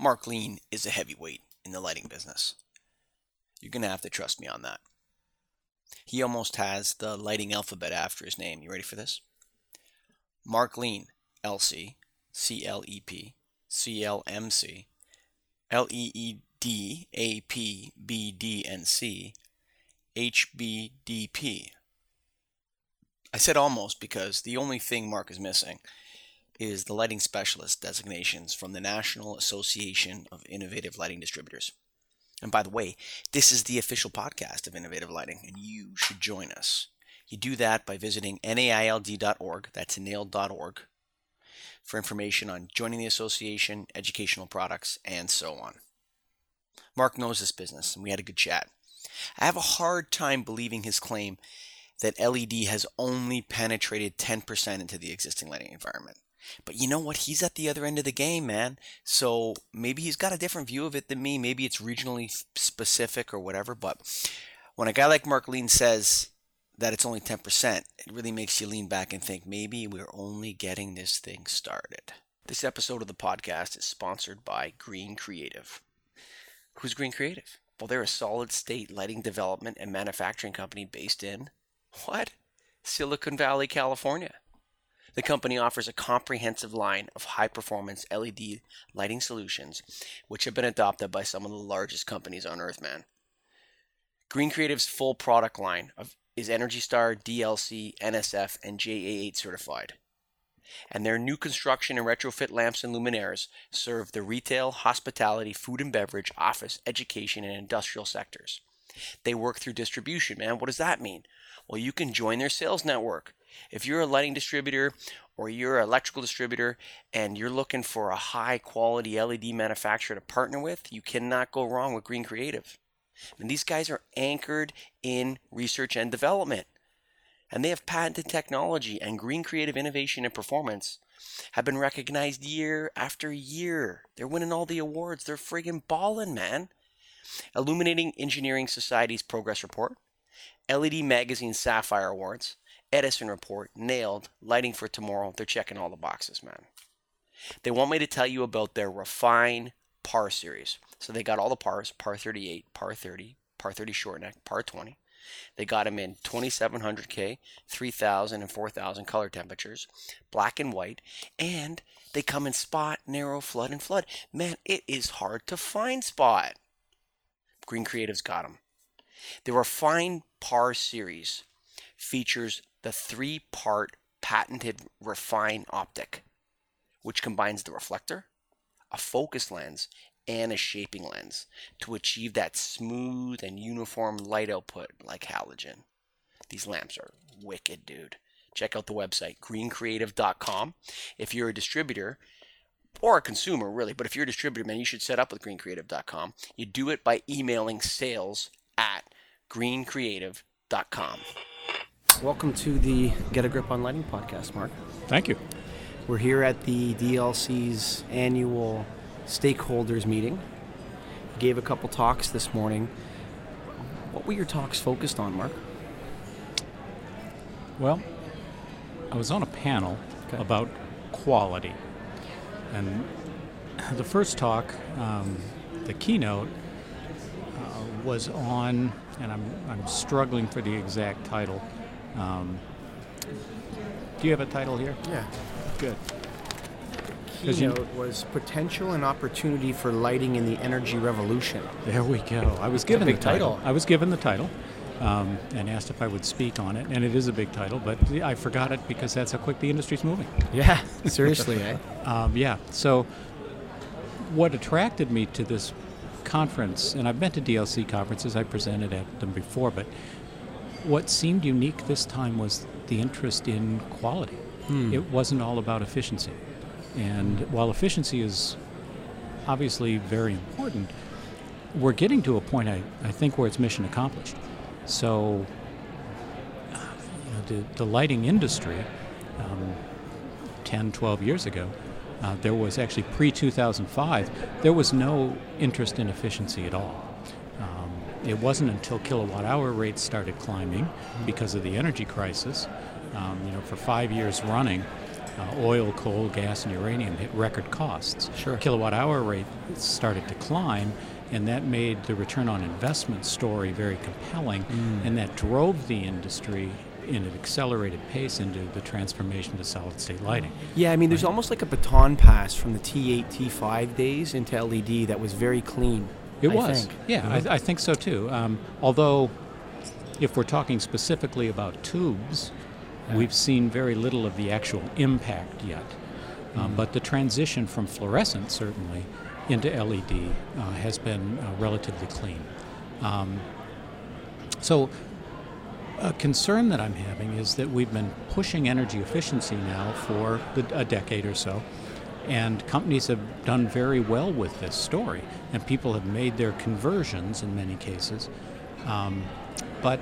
Mark Lean is a heavyweight in the lighting business. You're going to have to trust me on that. He almost has the lighting alphabet after his name. You ready for this? Mark Lean, LC, CLEP, CLMC, LEED, AP, BD, and C, HBDP. I said almost because the only thing Mark is missing is the lighting specialist designations from the National Association of Innovative Lighting Distributors. And by the way, this is the official podcast of Innovative Lighting, and you should join us. You do that by visiting naild.org, that's nailed.org, for information on joining the association, educational products, and so on. Mark knows this business, and we had a good chat. I have a hard time believing his claim that LED has only penetrated 10% into the existing lighting environment. But you know what? He's at the other end of the game, man. So maybe he's got a different view of it than me. Maybe it's regionally specific or whatever. But when a guy like Mark Lean says that it's only 10%, it really makes you lean back and think maybe we're only getting this thing started. This episode of the podcast is sponsored by Green Creative. Who's Green Creative? Well, they're a solid-state lighting development and manufacturing company based in, what? Silicon Valley, California. The company offers a comprehensive line of high-performance LED lighting solutions, which have been adopted by some of the largest companies on Earth, man. Green Creative's full product line is ENERGY STAR, DLC, NSF, and JA8 certified. And their new construction and retrofit lamps and luminaires serve the retail, hospitality, food and beverage, office, education, and industrial sectors. They work through distribution, man. What does that mean? Well, you can join their sales network. If you're a lighting distributor or you're an electrical distributor and you're looking for a high-quality LED manufacturer to partner with, you cannot go wrong with Green Creative. And these guys are anchored in research and development. And they have patented technology, and Green Creative innovation and performance have been recognized year after year. They're winning all the awards. They're friggin' ballin', man. Illuminating Engineering Society's Progress Report, LED Magazine Sapphire Awards, Edison Report, Nailed, Lighting for Tomorrow. They're checking all the boxes, man. They want me to tell you about their Refine PAR series. So they got all the PARs, PAR 38, PAR 30, PAR 30 short neck, PAR 20. They got them in 2700K, 3000 and 4000 color temperatures, black and white, and they come in spot, narrow, flood, and flood. Man, it is hard to find spot. Green Creative's got them. The Refine PAR series features the 3-part patented Refine optic, which combines the reflector, a focus lens, and a shaping lens to achieve that smooth and uniform light output like halogen. These lamps are wicked, dude. Check out the website, greencreative.com. If you're a distributor, or a consumer, really, but if you're a distributor, man, you should set up with greencreative.com. You do it by emailing sales@greencreative.com. Welcome to the Get a Grip on Lighting podcast, Mark. Thank you. We're here at the DLC's annual stakeholders meeting. You gave a couple talks this morning. What were your talks focused on, Mark? Well, I was on a panel about quality. And the first talk, the keynote, was on, and I'm struggling for the exact title. Do you have a title here? Yeah. Good. Keynote was Potential and Opportunity for Lighting in the Energy Revolution. There we go. I was given the title. I was given the title and asked if I would speak on it, and it is a big title, but I forgot it because that's how quick the industry's moving. Yeah, seriously, eh? Yeah. So what attracted me to this conference, and I've been to DLC conferences, I presented at them before, but what seemed unique this time was the interest in quality. It wasn't all about efficiency. And while efficiency is obviously very important, we're getting to a point, I think, where it's mission accomplished. So the lighting industry, 10, 12 years ago, there was actually pre-2005, there was no interest in efficiency at all. It wasn't until kilowatt hour rates started climbing because of the energy crisis. For 5 years running, oil, coal, gas, and uranium hit record costs. Sure. Kilowatt hour rate started to climb, and that made the return on investment story very compelling, and that drove the industry in an accelerated pace into the transformation to solid-state lighting. Yeah, I mean, there's almost like a baton pass from the T8, T5 days into LED that was very clean. It I was. think. Yeah, I think so too. Although, if we're talking specifically about tubes, we've seen very little of the actual impact yet. But the transition from fluorescent, certainly, into LED has been relatively clean. So a concern that I'm having is that we've been pushing energy efficiency now for a decade or so, and companies have done very well with this story, and people have made their conversions in many cases, but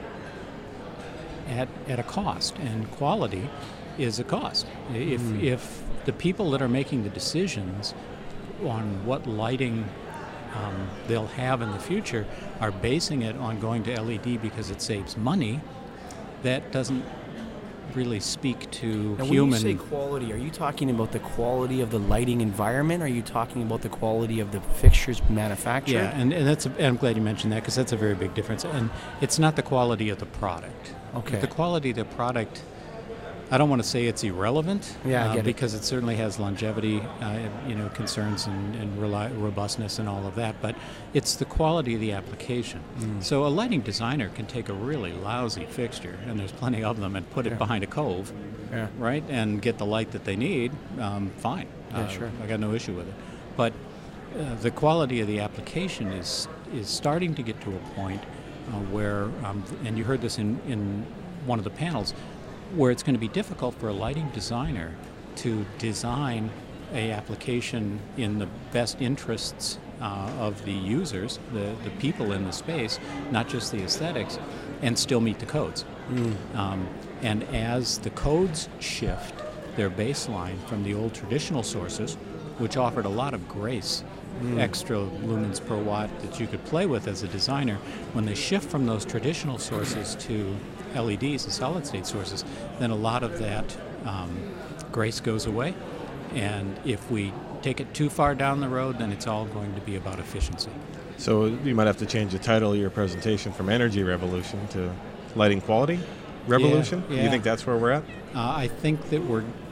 at a cost, and quality is a cost. If the people that are making the decisions on what lighting they'll have in the future are basing it on going to LED because it saves money, that doesn't really speak to Now, human. when you say quality, are you talking about the quality of the lighting environment? Or are you talking about the quality of the fixtures manufactured? Yeah, and I'm glad you mentioned that, because that's a very big difference. And it's not the quality of the product. Okay. The quality of the product, I don't want to say it's irrelevant, Yeah, I get it. because it certainly has longevity, concerns and robustness and all of that. But it's the quality of the application. So a lighting designer can take a really lousy fixture, and there's plenty of them, and put it behind a cove, Yeah. right, and get the light that they need. Fine. Yeah, sure. I got no issue with it. But the quality of the application is starting to get to a point where, and you heard this in one of the panels, where it's going to be difficult for a lighting designer to design a application in the best interests of the users, the people in the space, not just the aesthetics, and still meet the codes. And as the codes shift their baseline from the old traditional sources, which offered a lot of grace, extra lumens per watt that you could play with as a designer, when they shift from those traditional sources to LEDs, the solid-state sources, then a lot of that grace goes away. And if we take it too far down the road, then it's all going to be about efficiency. So you might have to change the title of your presentation from Energy Revolution to Lighting Quality Revolution? Yeah. You think that's where we're at? I think that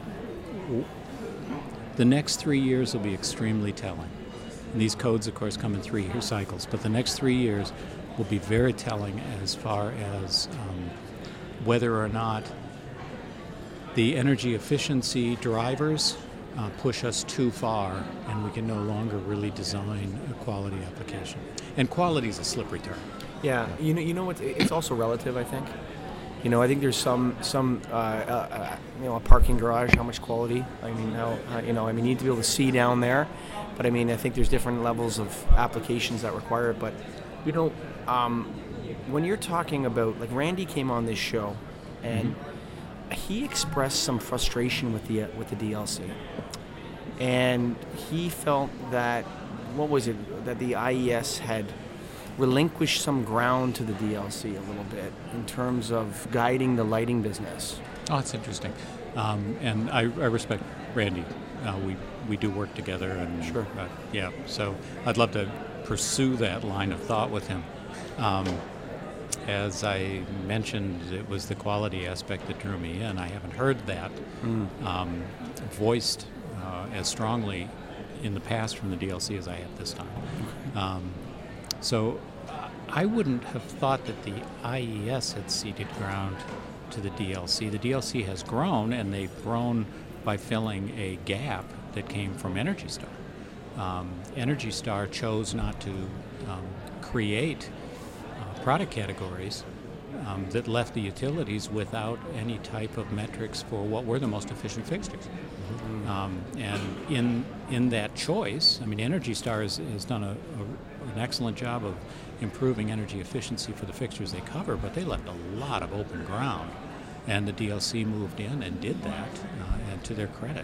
the next 3 years will be extremely telling. And these codes, of course, come in 3-year cycles, but the next 3 years will be very telling as far as whether or not the energy efficiency drivers push us too far, and we can no longer really design a quality application. And quality is a slippery term. Yeah, you know what? It's also relative, I think. I think there's some a parking garage, how much quality? I mean, you need to be able to see down there, but I mean, I think there's different levels of applications that require it. But when you're talking about, like, Randy came on this show, and he expressed some frustration with the DLC, and he felt that that the IES had relinquished some ground to the DLC a little bit in terms of guiding the lighting business. Oh, that's interesting. And I respect Randy. We do work together, and Sure. Yeah. So I'd love to pursue that line of thought with him. As I mentioned, it was the quality aspect that drew me in. I haven't heard that voiced as strongly in the past from the DLC as I have this time. So I wouldn't have thought that the IES had ceded ground to the DLC. The DLC has grown, and they've grown by filling a gap that came from Energy Star. Energy Star chose not to create product categories that left the utilities without any type of metrics for what were the most efficient fixtures. And in that choice, I mean, Energy Star has done an excellent job of improving energy efficiency for the fixtures they cover, but they left a lot of open ground, and the DLC moved in and did that, and to their credit.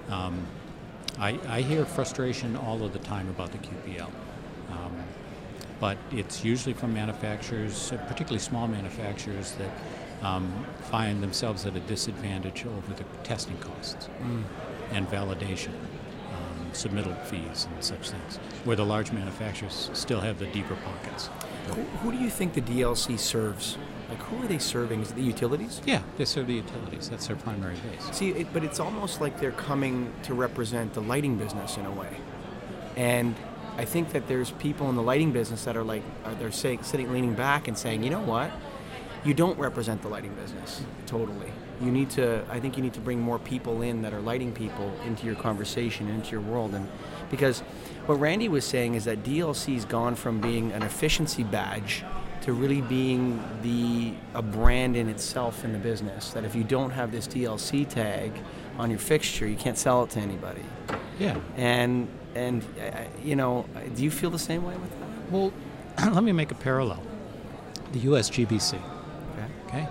I hear frustration all of the time about the QPL. But it's usually from manufacturers, particularly small manufacturers, that find themselves at a disadvantage over the testing costs and validation, submittal fees and such things, where the large manufacturers still have the deeper pockets. Who do you think the DLC serves? Like, who are they serving? Is it the utilities? Yeah, they serve the utilities. That's their primary base. See, but it's almost like they're coming to represent the lighting business in a way. And I think that there's people in the lighting business that are like, they're sitting, leaning back and saying, you know what? You don't represent the lighting business totally. I think you need to bring more people in that are lighting people into your conversation, into your world. And because what Randy was saying is that DLC's gone from being an efficiency badge to really being a brand in itself in the business. That if you don't have this DLC tag on your fixture, you can't sell it to anybody. Yeah. And do you feel the same way with that? Well, let me make a parallel. The USGBC. Okay.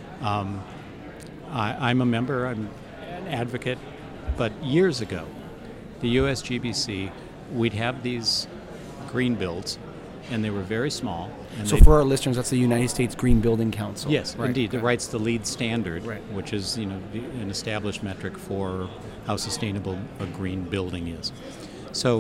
I'm a member. I'm an advocate. But years ago, the USGBC, we'd have these green builds, and they were very small. And so for our listeners, that's the United States Green Building Council. Yes, right. indeed. It writes the LEED standard, right, which is an established metric for how sustainable a green building is. So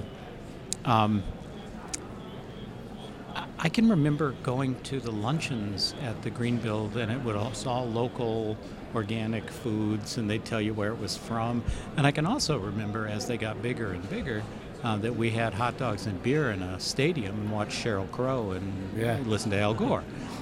I can remember going to the luncheons at the Green Build, and it was all local organic foods, and they'd tell you where it was from. And I can also remember, as they got bigger and bigger, that we had hot dogs and beer in a stadium and watched Sheryl Crow and listen to Al Gore.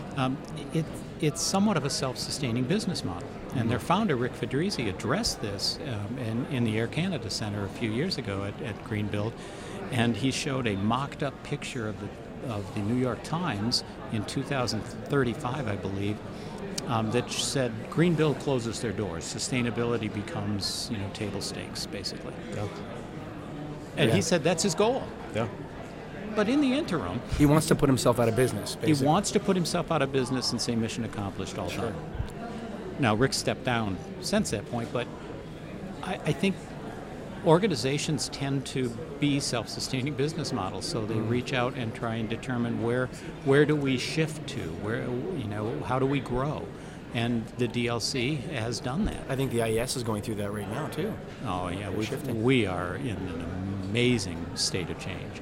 It's somewhat of a self-sustaining business model. And their founder, Rick Fedrizzi, addressed this in the Air Canada Center a few years ago at Green Build. And he showed a mocked-up picture of the New York Times in 2035, I believe, that said, Green Build closes their doors. Sustainability becomes, table stakes, basically. Yeah. And he said that's his goal. Yeah. But in the interim, he wants to put himself out of business, basically. He wants to put himself out of business and say mission accomplished all the time. Now, Rick stepped down since that point, but I think organizations tend to be self-sustaining business models, so they reach out and try and determine where do we shift to, how do we grow? And the DLC has done that. I think the IES is going through that right now, too. Oh, yeah. We are in an amazing state of change.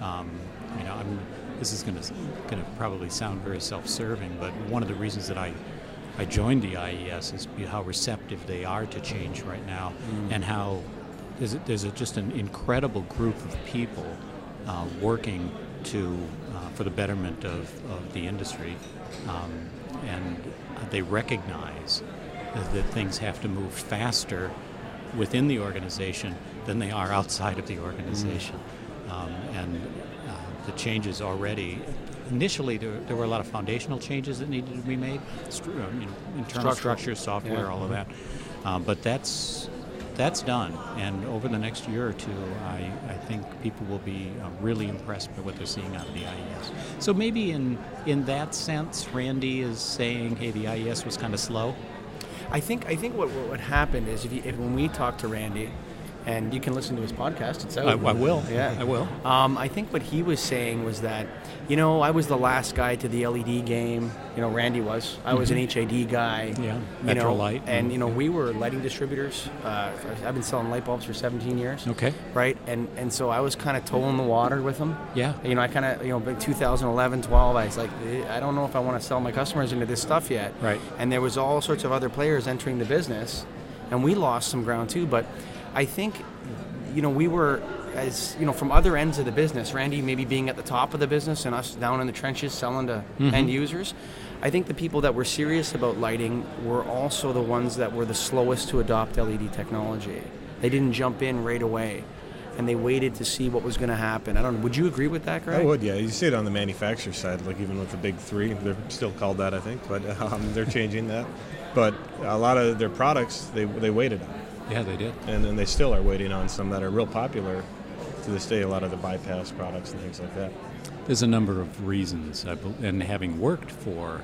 This is going to probably sound very self-serving, but one of the reasons that I joined the IES is how receptive they are to change right now, and how there's just an incredible group of people working for the betterment of the industry, and they recognize that things have to move faster within the organization than they are outside of the organization. And the changes already, initially there were a lot of foundational changes that needed to be made, internal structure, software, all of that. But that's done, and over the next year or two, I think people will be really impressed by what they're seeing out of the IES. So maybe in that sense, Randy is saying, hey, the IES was kind of slow. I think what happened is if when we talked to Randy, and you can listen to his podcast, it's out. I will. Yeah, I will. I think what he was saying was that, I was the last guy to the LED game. Randy was. I was an HID guy. Yeah. Metro Light. And we were lighting distributors. I've been selling light bulbs for 17 years. Okay. Right. And so I was kind of toeing the water with them. Yeah. I kind of 2011, 12. I was like, I don't know if I want to sell my customers into this stuff yet. Right. And there was all sorts of other players entering the business, and we lost some ground too. But I think, we were, from other ends of the business, Randy maybe being at the top of the business and us down in the trenches selling to end users. I think the people that were serious about lighting were also the ones that were the slowest to adopt LED technology. They didn't jump in right away, and they waited to see what was going to happen. I don't know. Would you agree with that, Greg? I would, yeah. You see it on the manufacturer side, like even with the big three. They're still called that, I think, but they're changing that. But a lot of their products, they waited on. Yeah, they did. And then they still are waiting on some that are real popular to this day, a lot of the bypass products and things like that. There's a number of reasons, and having worked for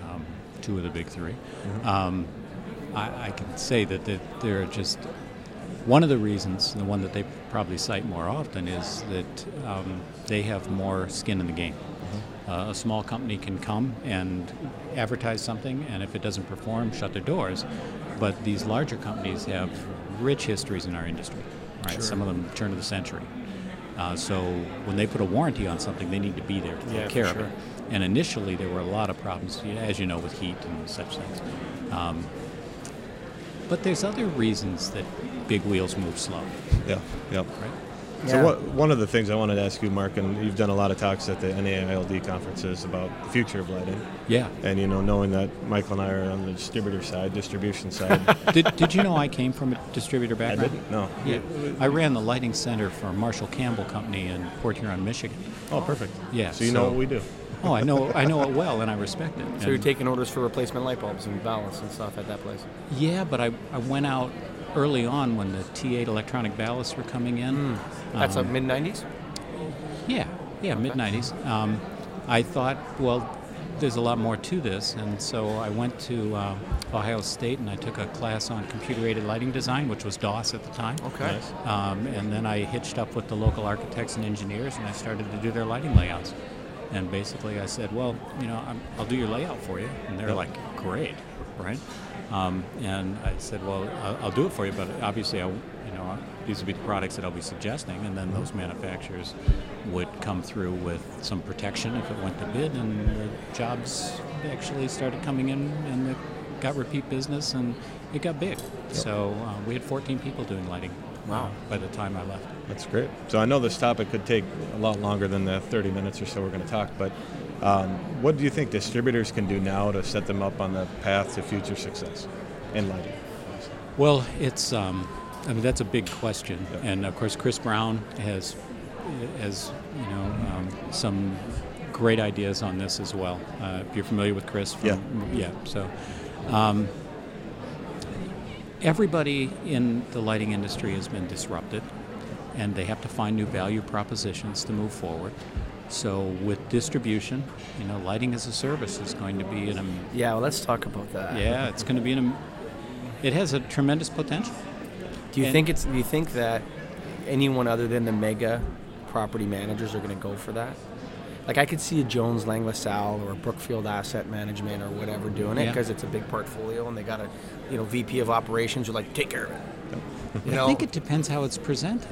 two of the big three, I can say that there are just One of the reasons, the one that they probably cite more often, is that they have more skin in the game. A small company can come and advertise something, and if it doesn't perform, shut their doors. But these larger companies have rich histories in our industry, right? Sure. Some of them turn of the century. So when they put a warranty on something, they need to be there to take care of it. And initially, there were a lot of problems, as you know, with heat and such things. But there's other reasons that big wheels move slow. Yeah. Right? So one of the things I wanted to ask you, Mark, and you've done a lot of talks at the NAILD conferences about the future of lighting. Yeah. And, knowing that Michael and I are on the distribution side. Did you know I came from a distributor I background? didn't? No. Yeah. I ran the lighting center for Marshall Campbell Company in Port Huron, Michigan. Oh, perfect. Yeah. So you know what we do. Oh, I know it well, and I respect it. So you're taking orders for replacement light bulbs and ballasts and stuff at that place? Yeah, but I went out early on when the T8 electronic ballasts were coming in. That's up mid-90s? Yeah, mid-90s. I thought, well, there's a lot more to this, and so I went to Ohio State and I took a class on computer-aided lighting design, which was DOS at the time. Okay. Nice. And then I hitched up with the local architects and engineers, and I started to do their lighting layouts. And basically I said, well, I'll do your layout for you. And they're like, great, right? And I said, well, I'll do it for you, but obviously, these would be the products that I'll be suggesting. And then those manufacturers would come through with some protection if it went to bid. And the jobs actually started coming in, and it got repeat business, and it got big. Yep. So we had 14 people doing lighting. Wow. By the time I left. That's great. So I know this topic could take a lot longer than the 30 minutes or so we're going to talk, but what do you think distributors can do now to set them up on the path to future success in lighting? Well, it's that's a big question, yep. And of course Chris Brown has some great ideas on this as well. If you're familiar with Chris, So. Everybody in the lighting industry has been disrupted, and they have to find new value propositions to move forward. So with distribution, lighting as a service is going to be Yeah, well, let's talk about that. Yeah, it's going to be it has a tremendous potential. Do you think that anyone other than the mega property managers are going to go for that? Like, I could see a Jones Lang LaSalle or a Brookfield Asset Management or whatever doing it because it's a big portfolio and they got a VP of operations who take care of it. I think it depends how it's presented.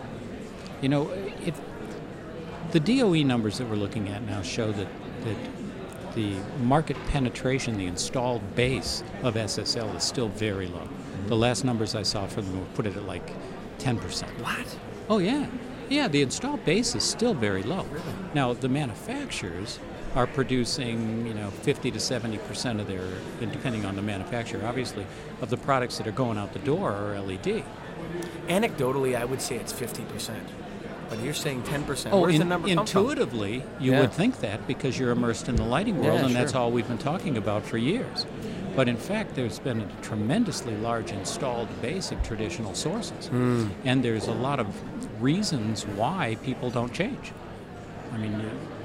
The DOE numbers that we're looking at now show that the market penetration, the installed base of SSL is still very low. Mm-hmm. The last numbers I saw for them put it at 10%. What? Oh, yeah. Yeah, the installed base is still very low. Really? Now, the manufacturers are producing, 50 to 70% of their, depending on the manufacturer, obviously, of the products that are going out the door are LED. Anecdotally, I would say it's 50%. But you're saying 10%. Oh, where's the number come from? Intuitively, you would think that because you're immersed in the lighting world, and that's all we've been talking about for years. But in fact, there's been a tremendously large installed base of traditional sources. And there's a lot of reasons why people don't change. I mean,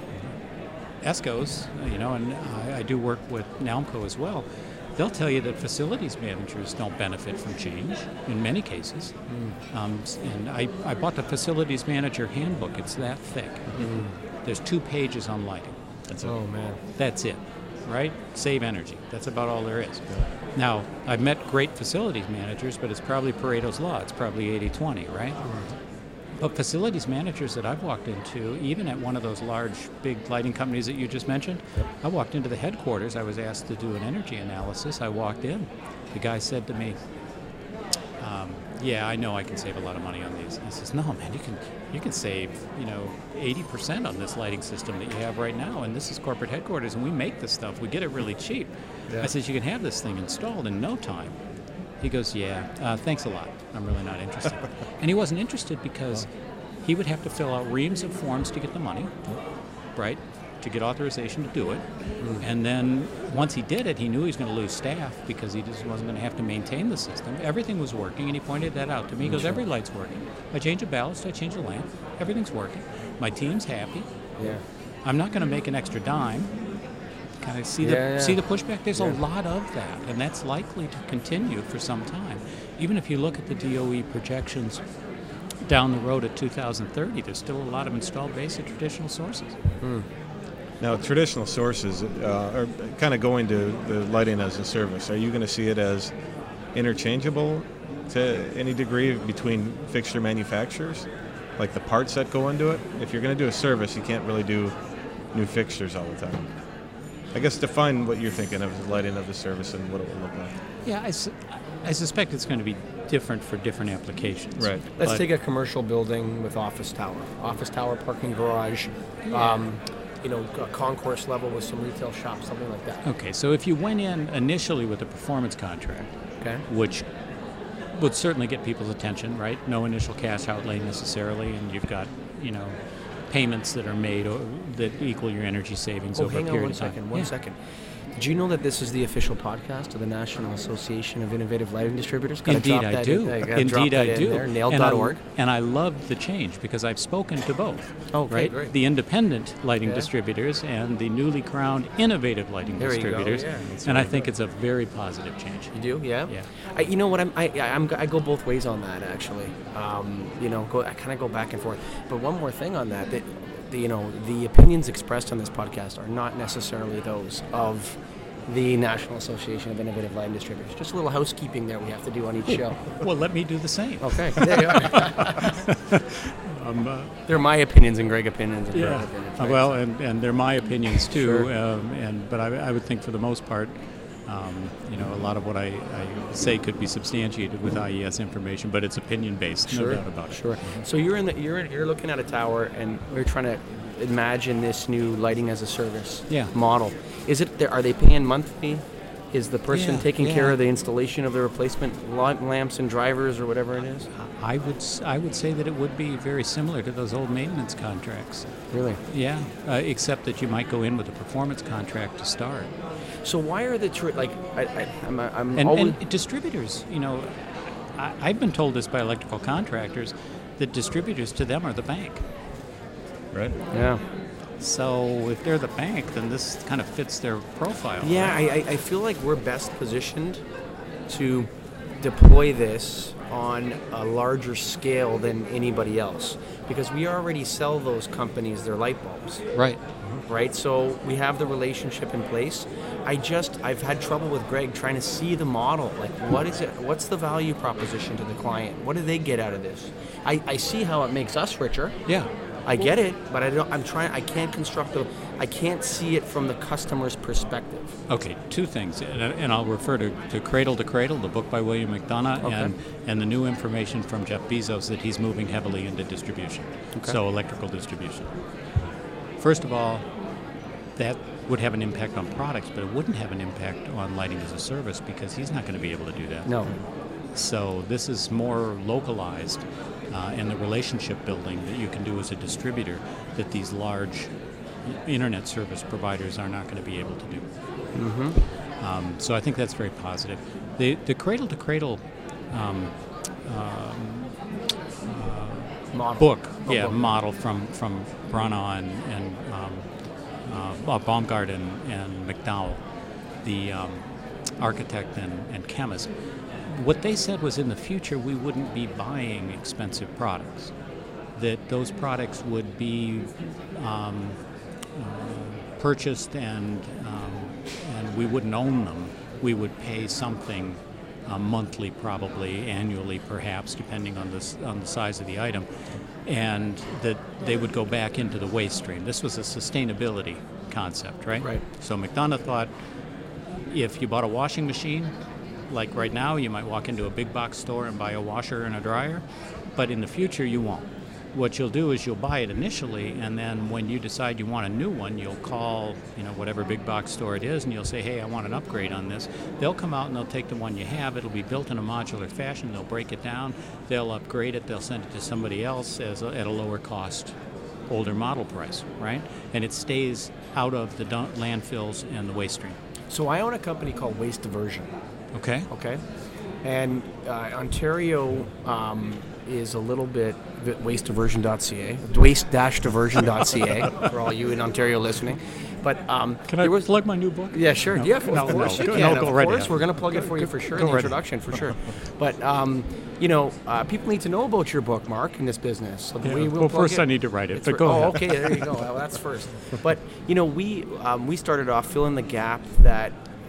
ESCOs, and I do work with NALMCO as well. They'll tell you that facilities managers don't benefit from change in many cases. And I bought the facilities manager handbook. It's that thick. There's 2 pages on lighting. That's it. Oh, man. That's it, right? Save energy. That's about all there is. Now, I've met great facilities managers, but it's probably Pareto's Law. It's probably 80-20, right? But facilities managers that I've walked into, even at one of those large, big lighting companies that you just mentioned, I walked into the headquarters. I was asked to do an energy analysis. I walked in. The guy said to me, yeah, I know I can save a lot of money on these. I says, no, man, you can save 80% on this lighting system that you have right now, and this is corporate headquarters, and we make this stuff. We get it really cheap. I says, you can have this thing installed in no time. He goes, yeah, thanks a lot. I'm really not interested. And he wasn't interested because he would have to fill out reams of forms to get the money, right, to get authorization to do it. And then once he did it, he knew he was going to lose staff because he just wasn't going to have to maintain the system. Everything was working, and he pointed that out to me. He goes, every light's working. I change a ballast, I change a lamp. Everything's working. My team's happy. Yeah. I'm not going to make an extra dime. Kind of see the pushback. There's a lot of that, and that's likely to continue for some time. Even if you look at the DOE projections down the road at 2030, there's still a lot of installed base at traditional sources. Now, traditional sources are kind of going to the lighting as a service. Are you going to see it as interchangeable to any degree between fixture manufacturers, like the parts that go into it? If you're going to do a service, you can't really do new fixtures all the time. I guess define what you're thinking of the lighting of the service and what it will look like. Yeah, I suspect it's going to be different for different applications. Right. Let's take a commercial building with office tower, parking garage, a concourse level with some retail shops, something like that. Okay, so if you went in initially with a performance contract, Okay. which would certainly get people's attention, right? No initial cash outlay necessarily, and you've got, payments that are made that equal your energy savings over a Hang on period one of time. second. One second. Did you know that this is the official podcast of the National Association of Innovative Lighting Distributors? Indeed, I do. Indeed, I do. There, nailed.org. And I love the change because I've spoken to both. Okay, right? great. The independent lighting distributors and the newly crowned innovative lighting There you go, distributors. yeah, that's And I very think it's a very positive change. You do, yeah. Yeah. You know what? I go both ways on that actually. I kind of go back and forth. But one more thing on that, the opinions expressed on this podcast are not necessarily those of the National Association of Innovative Lighting Distributors. Just a little housekeeping there we have to do on each show. Well, let me do the same. Okay, there you are. They're my opinions and Greg opinions. And Greg's opinions, right? Well, and they're my opinions too. Sure. But I would think for the most part, a lot of what I say could be substantiated with IES information, but it's opinion based, no doubt about it. Sure. So you're looking at a tower, and we're trying to imagine this new lighting as a service model. Are they paying monthly? Is the person taking care of the installation of the replacement lamps and drivers or whatever it is? I would say that it would be very similar to those old maintenance contracts. Really? Yeah, except that you might go in with a performance contract to start. So why are the and distributors? I've been told this by electrical contractors that distributors to them are the bank. Right. Yeah. So if they're the bank, then this kind of fits their profile. Yeah, I feel like we're best positioned to deploy this on a larger scale than anybody else because we already sell those companies their light bulbs. Right. Right, so we have the relationship in place. I've had trouble with Greg trying to see the model. Like, what is it? What's the value proposition to the client? What do they get out of this? I see how it makes us richer. Yeah. I get it, but I can't see it from the customer's perspective. Okay, two things, and I'll refer to Cradle to Cradle, the book by William McDonough, and the new information from Jeff Bezos that he's moving heavily into distribution, so electrical distribution. First of all, that would have an impact on products, but it wouldn't have an impact on lighting as a service because he's not going to be able to do that. No. So this is more localized and the relationship building that you can do as a distributor that these large internet service providers are not going to be able to do. Mm-hmm. So I think that's very positive. The Cradle to Cradle Model. Model from Brana and Baumgarten and McDowell, the architect and chemist. What they said was in the future we wouldn't be buying expensive products, that those products would be purchased and we wouldn't own them. We would pay something monthly, probably annually, perhaps, depending on the size of the item, and that they would go back into the waste stream. This was a sustainability concept, right? Right. So McDonough thought if you bought a washing machine, like right now, you might walk into a big box store and buy a washer and a dryer, but in the future you won't. What you'll do is you'll buy it initially, and then when you decide you want a new one, you'll call, whatever big box store it is, and you'll say, hey, I want an upgrade on this. They'll come out and they'll take the one you have. It'll be built in a modular fashion. They'll break it down. They'll upgrade it. They'll send it to somebody else at a lower cost, older model price, right? And it stays out of the landfills and the waste stream. So I own a company called Waste Diversion. Okay. Okay. And Ontario is a little bit wastediversion.ca, waste-diversion.ca for all you in Ontario listening. But Can I plug my new book? Yeah, sure. No. Yeah, No, of course no, you go- can. no, go Of right course, ahead. we're going to plug it for you for sure in Go the right introduction, for sure. But people need to know about your book, Mark, in this business. So Yeah. we will Well, plug first it. I need to write it, It's but for- go ahead. Okay, there you go. Well, that's first. But we started off filling the gap that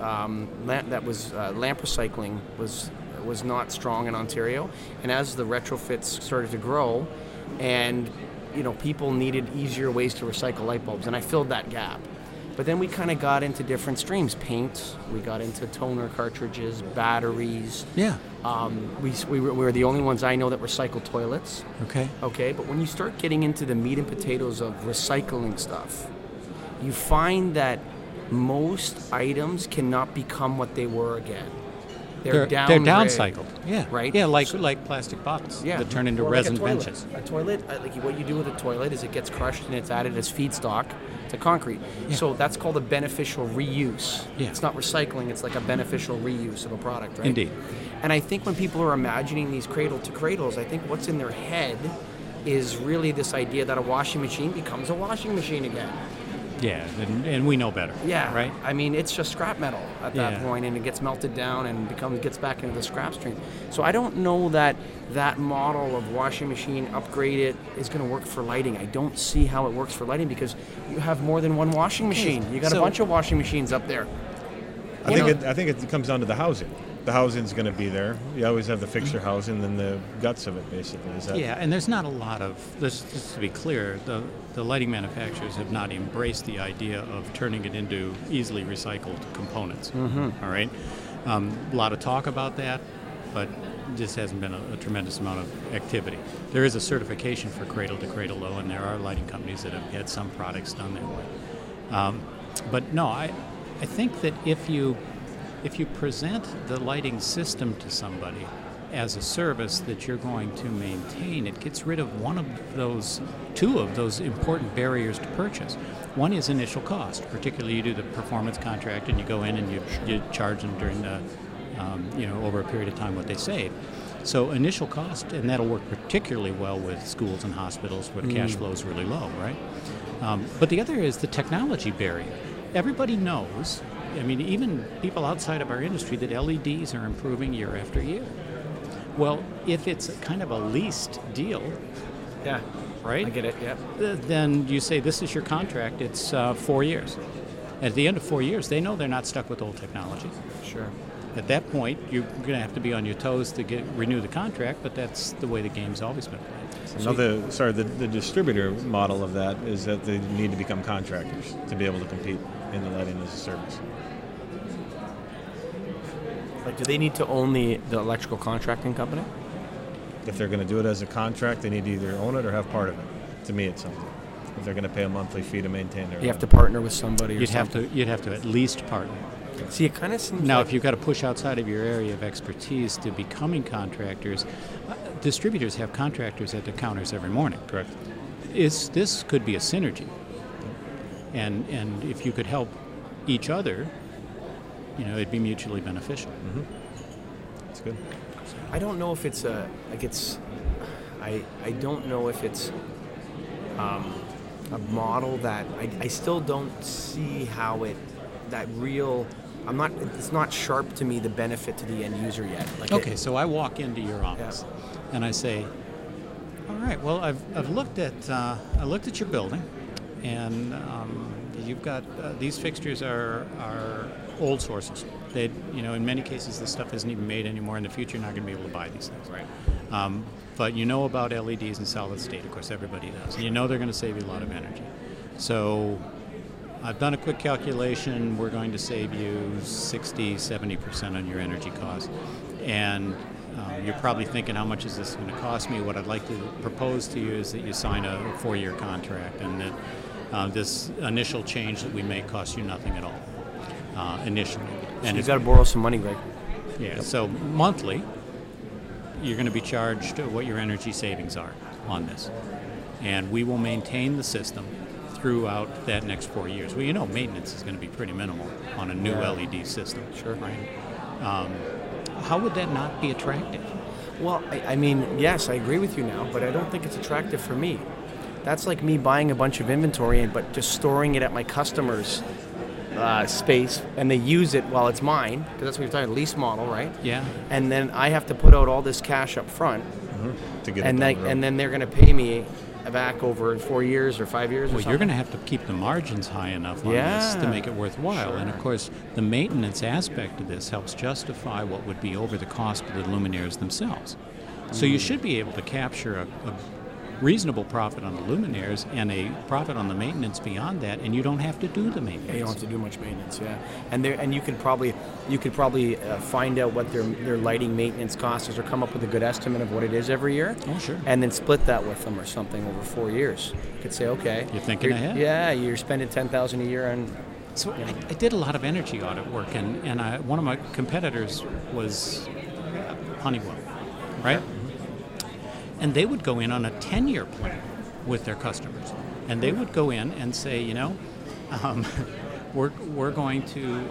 lamp recycling was not strong in Ontario, and as the retrofits started to grow, and people needed easier ways to recycle light bulbs, and I filled that gap. But then we kind of got into different streams: paint. We got into toner cartridges, batteries. Yeah. We were the only ones I know that recycle toilets. Okay. Okay, but when you start getting into the meat and potatoes of recycling stuff, you find that most items cannot become what they were again. They're downcycled. Yeah. Right? Yeah, like plastic bottles that turn into Or like resin a toilet. benches. A toilet, like what you do with a toilet is it gets crushed and it's added as feedstock to concrete. Yeah. So that's called a beneficial reuse. Yeah. It's not recycling, it's like a beneficial reuse of a product, right? Indeed. And I think when people are imagining these cradle to cradles, I think what's in their head is really this idea that a washing machine becomes a washing machine again. Yeah, and we know better. Yeah, Right? I mean, it's just scrap metal at that Yeah. point, and it gets melted down and gets back into the scrap stream. So I don't know that model of washing machine upgrade it is going to work for lighting. I don't see how it works for lighting because you have more than one washing machine. You got a So- bunch of washing machines up there. I think it comes down to the housing. The housing's going to be there. You always have the fixture housing, and the guts of it, basically. Is that? Yeah, and there's not a lot of, just to be clear, the lighting manufacturers have not embraced the idea of turning it into easily recycled components. All right? A lot of talk about that, but just hasn't been a tremendous amount of activity. There is a certification for cradle to cradle, though, and there are lighting companies that have had some products done that way. But no, I think that if you present the lighting system to somebody as a service that you're going to maintain, it gets rid of two of those important barriers to purchase. One is initial cost, particularly you do the performance contract and you go in and you charge them during the, over a period of time what they save. So initial cost, and that'll work particularly well with schools and hospitals where the cash flow is really low, right? But the other is the technology barrier. Everybody knows, I mean, even people outside of our industry, that LEDs are improving year after year. Well, if it's kind of a leased deal, Yeah, right? I get it. Yeah. Then you say, this is your contract, it's 4 years. At the end of 4 years, they know they're not stuck with old technology. Sure. At that point, you're going to have to be on your toes to renew the contract, but that's the way the game's always been played. So the distributor model of that is that they need to become contractors to be able to compete in the lighting as a service. Like, do they need to own the electrical contracting company? If they're going to do it as a contract, they need to either own it or have part of it. To me, it's something. If they're going to pay a monthly fee to maintain their You have to partner with somebody or You'd have something. to at least partner. See, it kind of seems Now, like if you've got to push outside of your area of expertise to becoming contractors, distributors have contractors at their counters every morning. Correct. This could be a synergy, and if you could help each other, it'd be mutually beneficial. That's good. I don't know if it's I don't know if it's a model that I still don't see how it's not sharp to me, the benefit to the end user yet. Okay, so I walk into your office and I say, all right, well, I've looked at your building, and you've got these fixtures are old sources. They, in many cases, this stuff isn't even made anymore. In the future, you're not going to be able to buy these things. Right. But you know about LEDs and solid state, of course, everybody does. And you know they're going to save you a lot of energy. So I've done a quick calculation. We're going to save you 60, 70% on your energy costs. And you're probably thinking, how much is this going to cost me? What I'd like to propose to you is that you sign a 4-year contract, and that this initial change that we make costs you nothing at all initially. And you've got to borrow some money, Greg. Yeah, so monthly, you're going to be charged what your energy savings are on this. And we will maintain the system throughout that next 4 years. Well, maintenance is going to be pretty minimal on a new LED system. Sure. Right? How would that not be attractive? Well, I mean, yes, I agree with you now, but I don't think it's attractive for me. That's like me buying a bunch of inventory, but just storing it at my customer's space, and they use it while it's mine, because that's what you're talking, lease model, right? Yeah. And then I have to put out all this cash up front, To get and it done. then they're going to pay me back over 4 years or 5 years or Well, something. you're going to have to keep the margins high enough on this to make it worthwhile. And of course, the maintenance aspect of this helps justify what would be over the cost of the luminaires themselves. So you should be able to capture a reasonable profit on the luminaires and a profit on the maintenance beyond that, and you don't have to do the maintenance. You don't have to do much maintenance, yeah. And you could probably find out what their lighting maintenance cost is, or come up with a good estimate of what it is every year. Oh, sure. And then split that with them or something over 4 years. You could say, okay, You're thinking ahead. Yeah, you're spending $10,000 a year on. So I did a lot of energy audit work, and one of my competitors was Honeywell, right? And they would go in on a 10-year plan with their customers, and they would go in and say, we're going to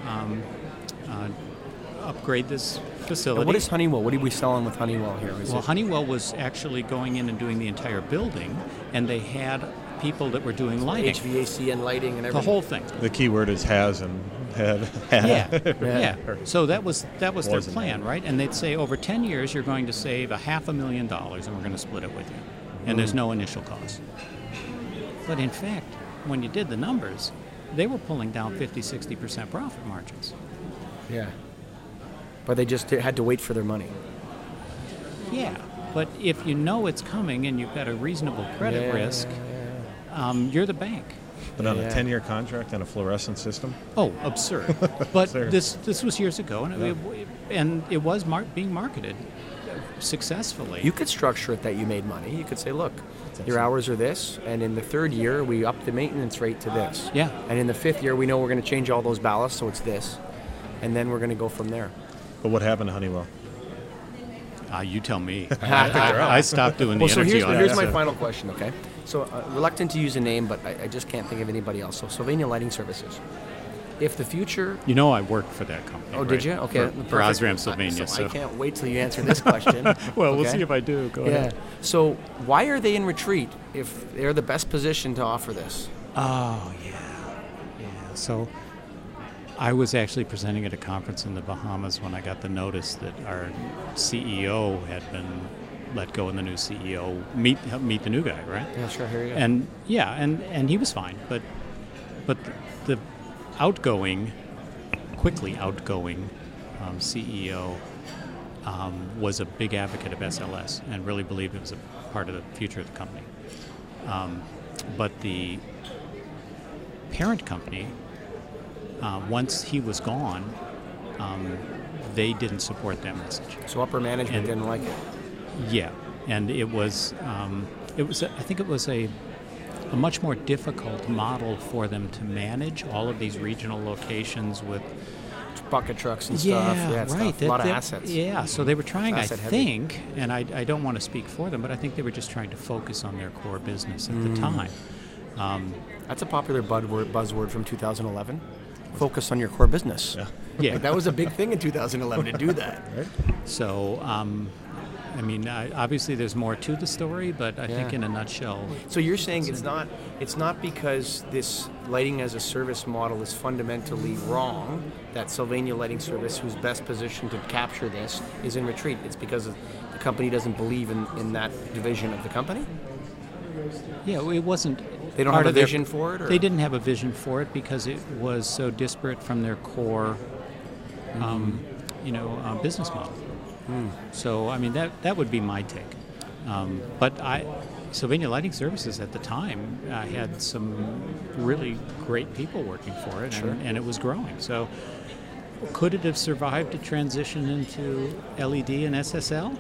upgrade this facility. Now, what is Honeywell? What are we selling with Honeywell here? Well, Honeywell was actually going in and doing the entire building, and they had people that were doing lighting. HVAC and lighting and The everything. whole thing. The key word is has and had. Yeah. So that was their Wasn't plan, that. right? And they'd say over 10 years you're going to save $500,000, and we're going to split it with you. And there's no initial cost. But in fact, when you did the numbers, they were pulling down 50-60% profit margins. Yeah. But they just had to wait for their money. Yeah, but if you know it's coming and you've got a reasonable credit risk, you're the bank. But on Yeah. a 10-year contract on a fluorescent system? Oh, absurd! But Absurd. this was years ago, and it was being marketed successfully. You could structure it that you made money. You could say, look, your hours are this, and in the third year, we up the maintenance rate to this. Yeah. And in the fifth year, we know we're going to change all those ballasts, so it's this. And then we're going to go from there. But what happened to Honeywell? You tell me. I stopped doing the Well, so energy here's audit. my final question, okay? So, reluctant to use a name, but I just can't think of anybody else. So, Sylvania Lighting Services. If the future... You know I worked for that company. Oh, did right? you? Okay. For perfect. Osram Sylvania. So I can't wait till you answer this question. Well, we'll okay? see if I do. Go Yeah. ahead. So, why are they in retreat if they're the best position to offer this? Oh, yeah. So I was actually presenting at a conference in the Bahamas when I got the notice that our CEO had been let go and the new CEO meet the new guy, right? Yeah, sure. Here you go. And yeah, and he was fine, but the quickly outgoing CEO was a big advocate of SLS and really believed it was a part of the future of the company. But the parent company, once he was gone, they didn't support that message. So upper management didn't like it. Yeah, and I think it was a much more difficult model for them to manage all of these regional locations with Bucket trucks and stuff. Yeah, right. stuff. A lot of assets. Yeah, so they were trying, I Asset heavy. think, and I don't want to speak for them, but I think they were just trying to focus on their core business at the time. That's a popular buzzword from 2011. Focus on your core business. Yeah. Like, that was a big thing in 2011 to do that. Right? So, obviously there's more to the story, but I think in a nutshell. So you're saying it's not because this lighting as a service model is fundamentally wrong that Sylvania Lighting Service, who's best positioned to capture this, is in retreat. It's because the company doesn't believe in that division of the company? Yeah, it wasn't. They don't part have a of their- vision for it? Or? They didn't have a vision for it because it was so disparate from their core, business model. So, that would be my take. But Sylvania Lighting Services at the time had some really great people working for it, and it was growing. So, could it have survived a transition into LED and SSL?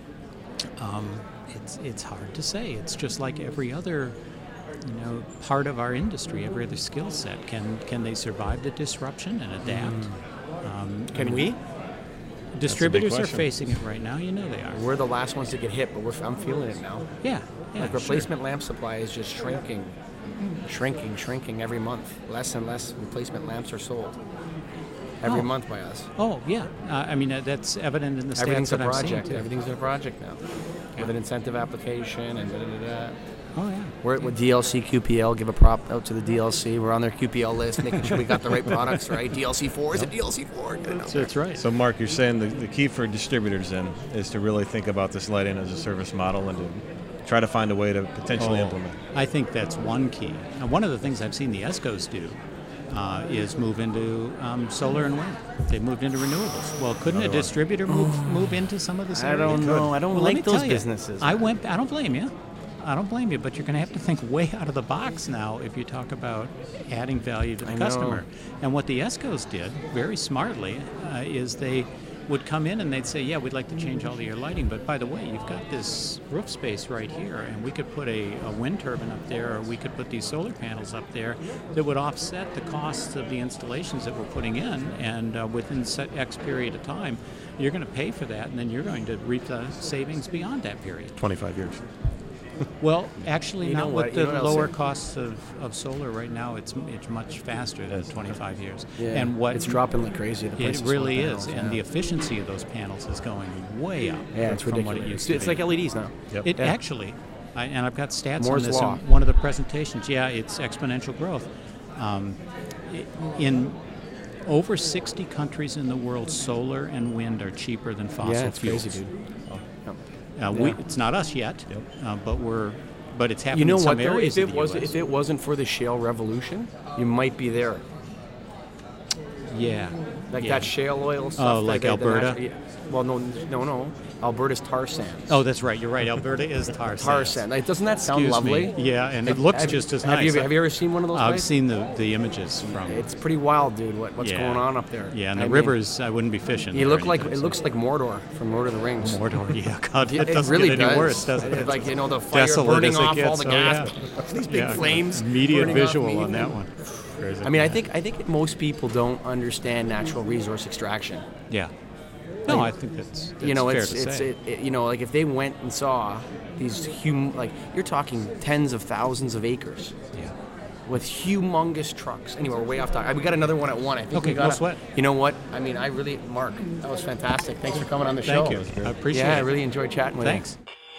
It's hard to say. It's just like every other part of our industry, every other skill set. Can they survive the disruption and adapt? Can we? Distributors are question. facing it right now. You know they are. We're the last ones to get hit, but I'm feeling it now. Yeah. Like replacement lamp supply is just shrinking every month. Less and less replacement lamps are sold every month by us. Oh yeah. That's evident in the stats Everything's a that I'm seeing project. too. Everything's a project now, with an incentive application and da da da da. Oh, yeah. We're with DLC, QPL. Give a prop out to the DLC. We're on their QPL list, making sure we got the right products, right? DLC 4 is a DLC 4. That's right. So, Mark, you're saying the key for distributors then is to really think about this lighting as a service model and to try to find a way to potentially implement. I think that's one key. Now, one of the things I've seen the ESCOs do is move into solar and wind. They've moved into renewables. Well, couldn't a distributor move into some of this I area? don't know. I don't Well, let me like those tell you, businesses. I don't blame you. I don't blame you, but you're going to have to think way out of the box now if you talk about adding value to the customer. And what the ESCOs did very smartly is they would come in and they'd say, yeah, we'd like to change all of your lighting, but by the way, you've got this roof space right here, and we could put a wind turbine up there, or we could put these solar panels up there that would offset the costs of the installations that we're putting in, and within X period of time, you're going to pay for that, and then you're going to reap the savings beyond that period. 25 years. Well, actually, not with the what lower else? costs of solar right now. It's much faster than 25 years. Yeah, And what it's dropping like crazy. The price it of really solar is, panels, and the efficiency of those panels is going way up. yeah, it's from ridiculous. what it used to It's be. like LEDs now. Yep. It Yeah. actually, and I've got stats Moore's on this Law. in one of the presentations. Yeah, it's exponential growth. In over 60 countries in the world, solar and wind are cheaper than fossil Yeah, it's fuels. crazy, dude. It's not us yet, but it's happening You know in some what? Though, areas of the US. if it wasn't for the shale revolution, you might be there. Yeah. Like yeah. that shale oil stuff. like the Alberta? natural- well, no. Alberta's tar sands. Oh, that's right. You're right. Alberta is tar tar sands. sand. Like, doesn't that sound Excuse lovely? me. Yeah, and it looks just as have nice. You, have you ever seen one of those? I've places? seen the images from. It's pretty wild, dude. What's Yeah. going on up there? Yeah, and I the mean, rivers, I wouldn't be fishing. You there look like anytime it looks like Mordor from Lord of the Rings. soon. Mordor. Yeah, God, that It doesn't really get any does. worse, does it? It's like, you know, the fire Desolate burning as it off all gets. the Oh, gas. yeah. These big Yeah, flames. Immediate burning off visual meat. on that one. Crazy. I mean, I think most people don't understand natural resource extraction. Yeah. No, I think that's You know, fair it's to say. you know, like if they went and saw these like you're talking tens of thousands of acres Yeah. with humongous trucks. Anyway, we're way off topic. We got another one at 1. I think Okay, we got no sweat. You know what? I mean, Mark, that was fantastic. Thanks for coming on the show. Thank you. I appreciate it. Yeah, I really enjoyed chatting with Thanks.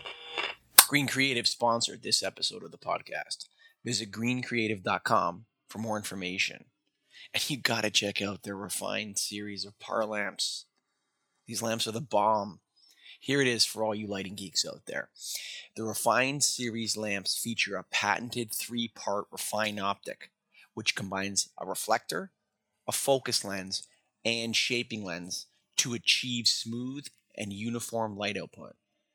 Green Creative sponsored this episode of the podcast. Visit greencreative.com for more information. And you got to check out their refined series of PAR lamps. These lamps are the bomb. Here it is for all you lighting geeks out there. The refined series lamps feature a patented 3-part refined optic, which combines a reflector, a focus lens, and shaping lens to achieve smooth and uniform light output.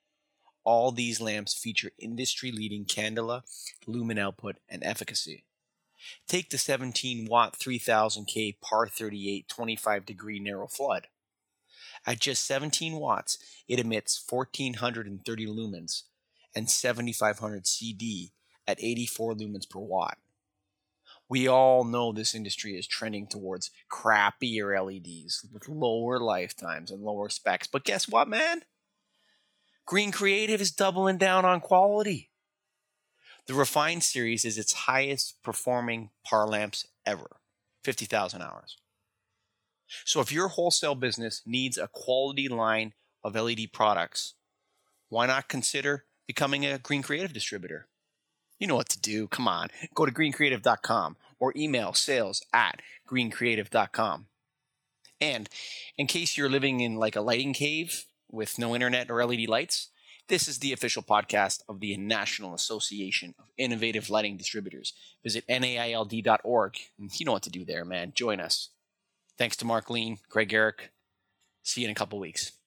All these lamps feature industry-leading candela, lumen output, and efficacy. Take the 17-watt 3000K PAR 38 25-degree narrow flood. At just 17 watts, it emits 1,430 lumens and 7,500 CD at 84 lumens per watt. We all know this industry is trending towards crappier LEDs with lower lifetimes and lower specs. But guess what, man? Green Creative is doubling down on quality. The Refined series is its highest performing PAR lamps ever, 50,000 hours. So if your wholesale business needs a quality line of LED products, why not consider becoming a Green Creative distributor? You know what to do. Come on. Go to greencreative.com or email sales@greencreative.com. And in case you're living in like a lighting cave with no internet or LED lights, this is the official podcast of the National Association of Innovative Lighting Distributors. Visit naild.org. You know what to do there, man. Join us. Thanks to Mark Lean, Greg Eric. See you in a couple weeks.